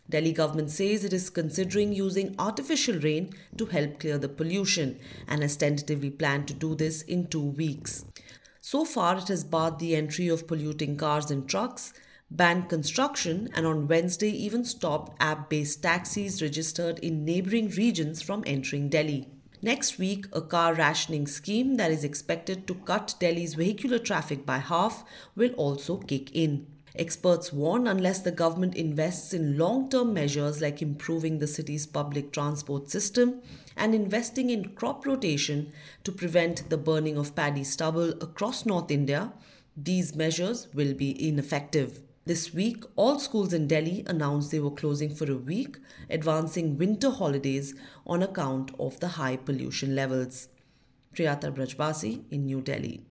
Delhi government says it is considering using artificial rain to help clear the pollution and has tentatively planned to do this in 2 weeks. So far, it has barred the entry of polluting cars and trucks, banned construction, and on Wednesday even stopped app based taxis registered in neighboring regions from entering Delhi. Next week, a car rationing scheme that is expected to cut Delhi's vehicular traffic by half will also kick in. Experts warn unless the government invests in long term measures like improving the city's public transport system and investing in crop rotation to prevent the burning of paddy stubble across North India, these measures will be ineffective. This week, all schools in Delhi announced they were closing for a week, advancing winter holidays on account of the high pollution levels. Priyata Brajbasi in New Delhi.